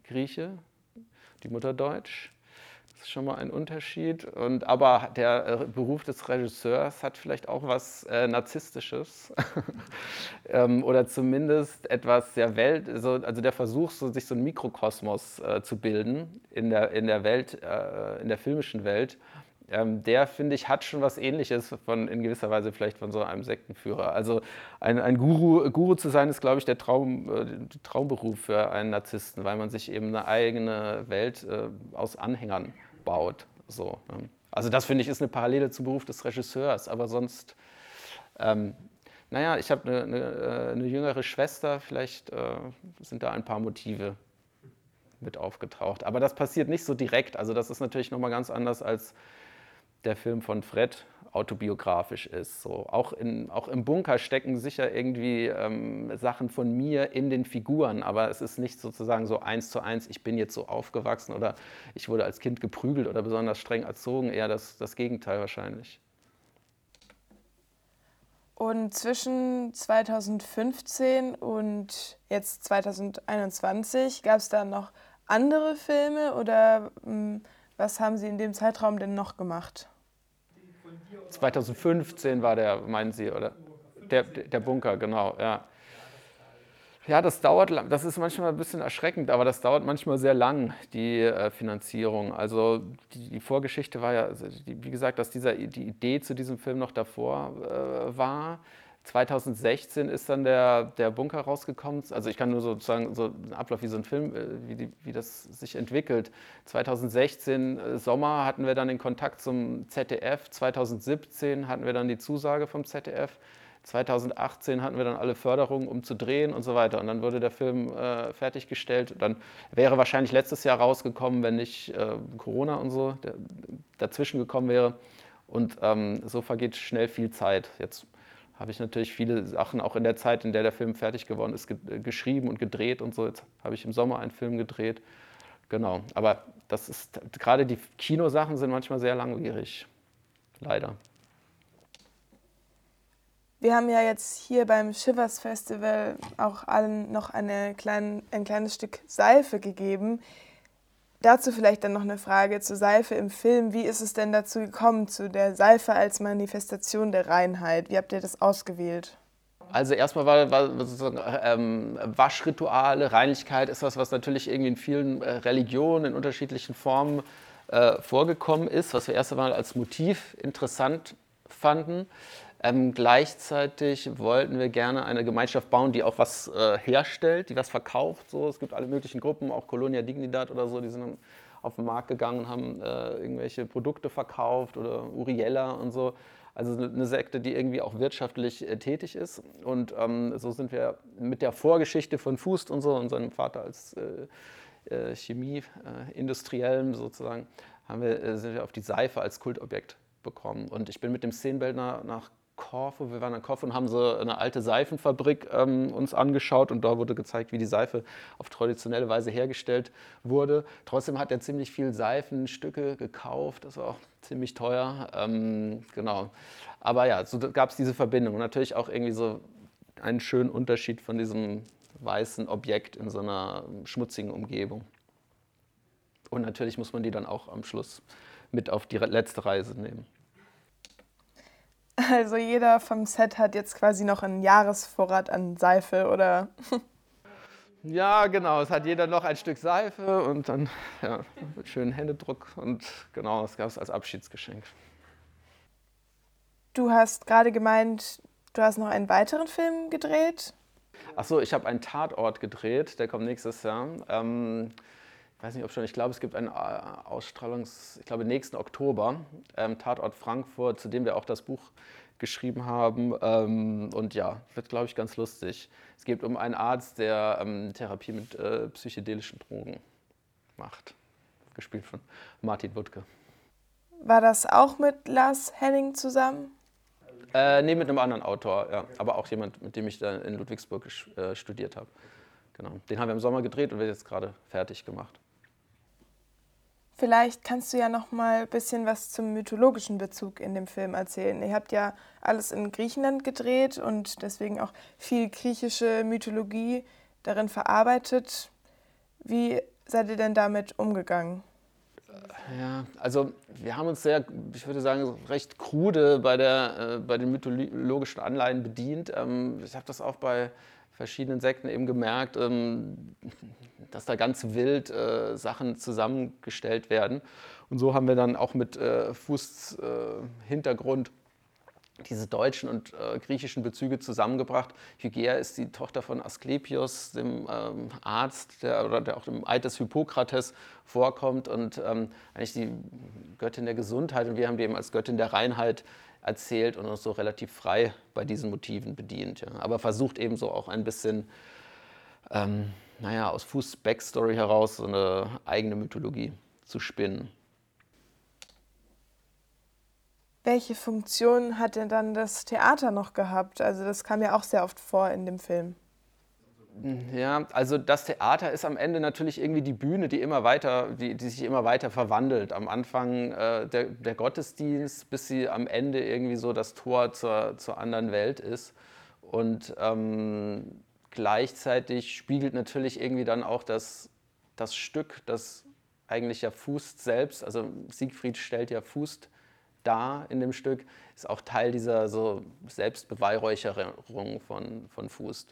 Grieche, die Mutter Deutsch. Das ist schon mal ein Unterschied. Und, aber der äh, Beruf des Regisseurs hat vielleicht auch was äh, Narzisstisches ähm, oder zumindest etwas sehr Welt, so, also der Versuch, so, sich so einen Mikrokosmos äh, zu bilden in der, in der Welt, äh, in der filmischen Welt. Ähm, der, finde ich, hat schon was Ähnliches von, in gewisser Weise vielleicht von so einem Sektenführer. Also ein, ein Guru, Guru zu sein, ist, glaube ich, der Traum, äh, Traumberuf für einen Narzissten, weil man sich eben eine eigene Welt äh, aus Anhängern baut. So, ne? Also das, finde ich, ist eine Parallele zum Beruf des Regisseurs, aber sonst, ähm, naja, ich habe eine, eine, eine jüngere Schwester, vielleicht äh, sind da ein paar Motive mit aufgetaucht. Aber das passiert nicht so direkt, also das ist natürlich nochmal ganz anders als der Film von Fred autobiografisch ist. So. Auch, in, auch im Bunker stecken sicher irgendwie ähm, Sachen von mir in den Figuren, aber es ist nicht sozusagen so eins zu eins, ich bin jetzt so aufgewachsen oder ich wurde als Kind geprügelt oder besonders streng erzogen, eher das, das Gegenteil wahrscheinlich. Und zwischen zweitausendfünfzehn und jetzt zweitausendeinundzwanzig gab es da noch andere Filme oder mh, was haben Sie in dem Zeitraum denn noch gemacht? zweitausendfünfzehn war der, meinen Sie, oder? Der, der Bunker, genau, ja. Ja, das dauert lang, das ist manchmal ein bisschen erschreckend, aber das dauert manchmal sehr lang, die äh, Finanzierung. Also die, die Vorgeschichte war ja, also die, wie gesagt, dass dieser, die Idee zu diesem Film noch davor äh, war. zweitausendsechzehn ist dann der, der Bunker rausgekommen. Also ich kann nur sozusagen so einen Ablauf wie so ein Film, wie, die, wie das sich entwickelt. zweitausendsechzehn äh, Sommer hatten wir dann den Kontakt zum Z D F. zweitausendsiebzehn hatten wir dann die Zusage vom Z D F. zweitausendachtzehn hatten wir dann alle Förderungen, um zu drehen und so weiter. Und dann wurde der Film äh, fertiggestellt. Dann wäre wahrscheinlich letztes Jahr rausgekommen, wenn nicht äh, Corona und so der, dazwischen gekommen wäre. Und ähm, so vergeht schnell viel Zeit. Jetzt habe ich natürlich viele Sachen auch in der Zeit, in der der Film fertig geworden ist, ge geschrieben und gedreht und so. Jetzt habe ich im Sommer einen Film gedreht. Genau, aber das ist, gerade die Kinosachen sind manchmal sehr langwierig, leider. Wir haben ja jetzt hier beim Shivers Festival auch allen noch eine klein, ein kleines Stück Seife gegeben. Dazu vielleicht dann noch eine Frage zur Seife im Film. Wie ist es denn dazu gekommen, zu der Seife als Manifestation der Reinheit? Wie habt ihr das ausgewählt? Also erstmal war, war sozusagen, ähm, Waschrituale, Reinlichkeit ist was, was natürlich irgendwie in vielen äh, Religionen in unterschiedlichen Formen äh, vorgekommen ist, was wir erst einmal als Motiv interessant fanden. Ähm, gleichzeitig wollten wir gerne eine Gemeinschaft bauen, die auch was äh, herstellt, die was verkauft. So. Es gibt alle möglichen Gruppen, auch Colonia Dignidad oder so, die sind auf den Markt gegangen und haben äh, irgendwelche Produkte verkauft oder Uriella und so. Also eine Sekte, die irgendwie auch wirtschaftlich äh, tätig ist. Und ähm, so sind wir mit der Vorgeschichte von Fust und so und seinem Vater als äh, äh, Chemie-Industriellen äh, sozusagen, haben wir, äh, sind wir auf die Seife als Kultobjekt bekommen. Und ich bin mit dem Szenenbildner nach Korfu, wir waren in Korfu und haben so eine alte Seifenfabrik ähm, uns angeschaut und da wurde gezeigt, wie die Seife auf traditionelle Weise hergestellt wurde. Trotzdem hat er ziemlich viel Seifenstücke gekauft, das war auch ziemlich teuer, ähm, genau. Aber ja, so gab es diese Verbindung und natürlich auch irgendwie so einen schönen Unterschied von diesem weißen Objekt in so einer schmutzigen Umgebung. Und natürlich muss man die dann auch am Schluss mit auf die letzte Reise nehmen. Also jeder vom Set hat jetzt quasi noch einen Jahresvorrat an Seife, oder? Ja, genau. Es hat jeder noch ein Stück Seife und dann ja, mit schönen Händedruck. Und genau, das gab es als Abschiedsgeschenk. Du hast gerade gemeint, du hast noch einen weiteren Film gedreht? Ach so, ich habe einen Tatort gedreht, der kommt nächstes Jahr. Ähm, Ich weiß nicht, ob schon, ich glaube, es gibt einen Ausstrahlungs-, ich glaube, nächsten Oktober, ähm, Tatort Frankfurt, zu dem wir auch das Buch geschrieben haben. Ähm, und ja, wird, glaube ich, ganz lustig. Es geht um einen Arzt, der ähm, Therapie mit äh, psychedelischen Drogen macht, gespielt von Martin Wuttke. War das auch mit Lars Henning zusammen? Äh, nee, mit einem anderen Autor, ja. Aber auch jemand, mit dem ich da in Ludwigsburg äh, studiert habe. Genau. Den haben wir im Sommer gedreht und wird jetzt gerade fertig gemacht. Vielleicht kannst du ja noch mal ein bisschen was zum mythologischen Bezug in dem Film erzählen. Ihr habt ja alles in Griechenland gedreht und deswegen auch viel griechische Mythologie darin verarbeitet. Wie seid ihr denn damit umgegangen? Ja, also wir haben uns sehr, ich würde sagen, recht krude bei, der, äh, bei den mythologischen Anleihen bedient. Ähm, ich habe das auch bei verschiedenen Sekten eben gemerkt, ähm, dass da ganz wild äh, Sachen zusammengestellt werden. Und so haben wir dann auch mit äh, Fuß-Hintergrund äh, diese deutschen und äh, griechischen Bezüge zusammengebracht. Hygeia ist die Tochter von Asklepios, dem ähm, Arzt, der, oder der auch im Eid des Hippokrates vorkommt und ähm, eigentlich die Göttin der Gesundheit. Und wir haben die eben als Göttin der Reinheit erzählt und uns so relativ frei bei diesen Motiven bedient. Ja. Aber versucht eben so auch ein bisschen, ähm, naja, aus Fuß' Backstory heraus so eine eigene Mythologie zu spinnen. Welche Funktion hat denn dann das Theater noch gehabt? Also das kam ja auch sehr oft vor in dem Film. Ja, also das Theater ist am Ende natürlich irgendwie die Bühne, die immer weiter, die, die sich immer weiter verwandelt. Am Anfang äh, der, der Gottesdienst, bis sie am Ende irgendwie so das Tor zur, zur anderen Welt ist. Und ähm, gleichzeitig spiegelt natürlich irgendwie dann auch das, das Stück, das eigentlich ja Fust selbst, also Siegfried stellt ja Fust dar in dem Stück, ist auch Teil dieser so Selbstbeweihräucherung von, von Fust.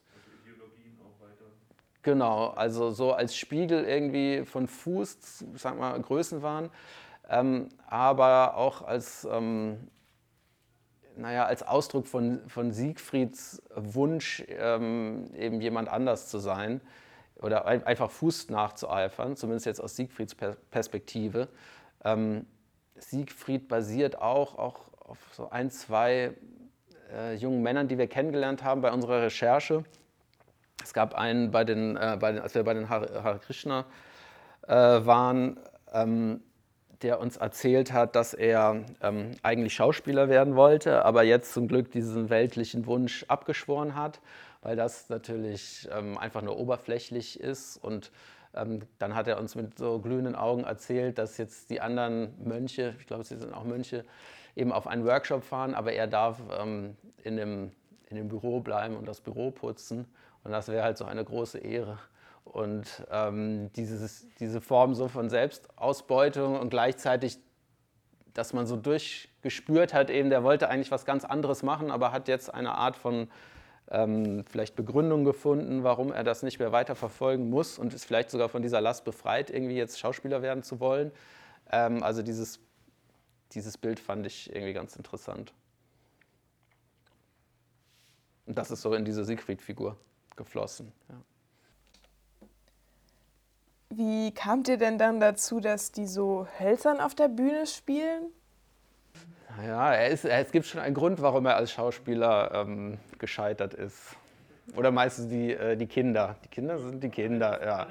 Genau, also so als Spiegel irgendwie von Fuß, sag mal, Größenwahn, ähm, aber auch als, ähm, naja, als Ausdruck von, von Siegfrieds Wunsch, ähm, eben jemand anders zu sein oder ein, einfach Fuß nachzueifern, zumindest jetzt aus Siegfrieds Perspektive. Ähm, Siegfried basiert auch, auch auf so ein, zwei äh, jungen Männern, die wir kennengelernt haben bei unserer Recherche. Es gab einen, bei den, äh, bei den, als wir bei den Hare, Hare Krishna äh, waren, ähm, der uns erzählt hat, dass er ähm, eigentlich Schauspieler werden wollte, aber jetzt zum Glück diesen weltlichen Wunsch abgeschworen hat, weil das natürlich ähm, einfach nur oberflächlich ist. Und ähm, dann hat er uns mit so glühenden Augen erzählt, dass jetzt die anderen Mönche, ich glaube, sie sind auch Mönche, eben auf einen Workshop fahren, aber er darf ähm, in, dem, in dem Büro bleiben und das Büro putzen. Und das wäre halt so eine große Ehre. Und ähm, dieses, diese Form so von Selbstausbeutung und gleichzeitig, dass man so durchgespürt hat, eben, der wollte eigentlich was ganz anderes machen, aber hat jetzt eine Art von ähm, vielleicht Begründung gefunden, warum er das nicht mehr weiter verfolgen muss und ist vielleicht sogar von dieser Last befreit, irgendwie jetzt Schauspieler werden zu wollen. Ähm, also dieses, dieses Bild fand ich irgendwie ganz interessant. Und das ist so in diese Siegfried-Figur geflossen. Ja. Wie kamt ihr denn dann dazu, dass die so hölzern auf der Bühne spielen? Ja, er ist, es gibt schon einen Grund, warum er als Schauspieler ähm, gescheitert ist. Oder meistens die, äh, die Kinder. Die Kinder sind die Kinder, ja.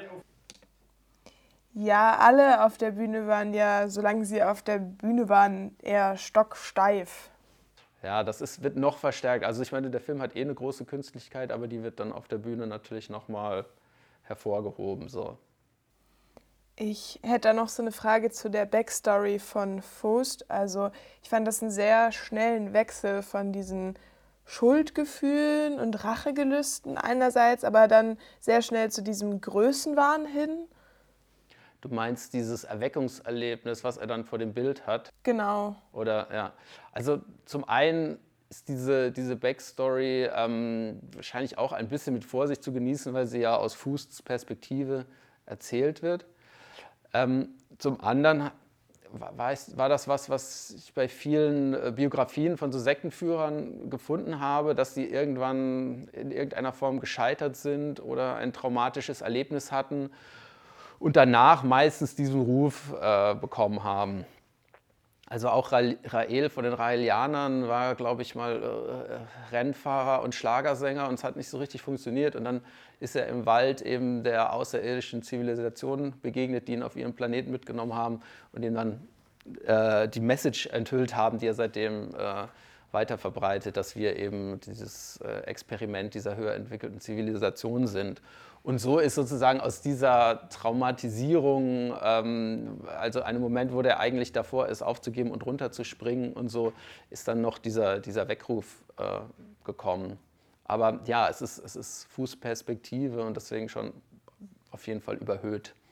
Ja, alle auf der Bühne waren ja, solange sie auf der Bühne waren, eher stocksteif. Ja, das ist, wird noch verstärkt. Also ich meine, der Film hat eh eine große Künstlichkeit, aber die wird dann auf der Bühne natürlich nochmal hervorgehoben. So. Ich hätte da noch so eine Frage zu der Backstory von Faust. Also ich fand das einen sehr schnellen Wechsel von diesen Schuldgefühlen und Rachegelüsten einerseits, aber dann sehr schnell zu diesem Größenwahn hin. Du meinst dieses Erweckungserlebnis, was er dann vor dem Bild hat? Genau. Oder, ja. Also zum einen ist diese, diese Backstory ähm, wahrscheinlich auch ein bisschen mit Vorsicht zu genießen, weil sie ja aus Fausts Perspektive erzählt wird. Ähm, zum anderen war, war das was, was ich bei vielen Biografien von so Sektenführern gefunden habe, dass sie irgendwann in irgendeiner Form gescheitert sind oder ein traumatisches Erlebnis hatten und danach meistens diesen Ruf äh, bekommen haben. Also auch Rael von den Raelianern war, glaube ich, mal äh, Rennfahrer und Schlagersänger und es hat nicht so richtig funktioniert. Und dann ist er im Wald eben der außerirdischen Zivilisation begegnet, die ihn auf ihren Planeten mitgenommen haben und ihm dann äh, die Message enthüllt haben, die er seitdem äh, weiter verbreitet, dass wir eben dieses äh, Experiment dieser höher entwickelten Zivilisation sind. Und so ist sozusagen aus dieser Traumatisierung, ähm, also einem Moment, wo der eigentlich davor ist, aufzugeben und runterzuspringen und so, ist dann noch dieser, dieser Weckruf äh, gekommen. Aber ja, es ist, es ist Fußperspektive und deswegen schon auf jeden Fall überhöht.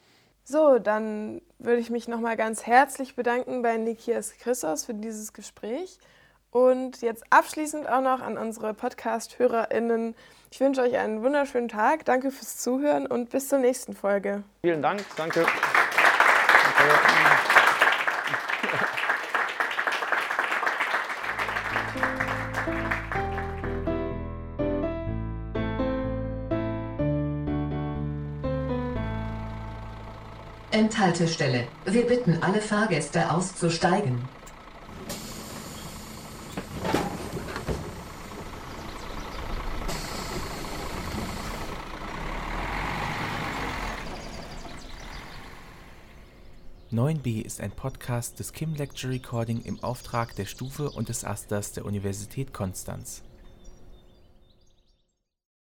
So, dann würde ich mich nochmal ganz herzlich bedanken bei Nikias Christos für dieses Gespräch. Und jetzt abschließend auch noch an unsere Podcast-HörerInnen. Ich wünsche euch einen wunderschönen Tag. Danke fürs Zuhören und bis zur nächsten Folge. Vielen Dank, danke. danke. Endhaltestelle. Wir bitten alle Fahrgäste auszusteigen. neun b ist ein Podcast des Kim Lecture Recording im Auftrag der Stufe und des Asters der Universität Konstanz.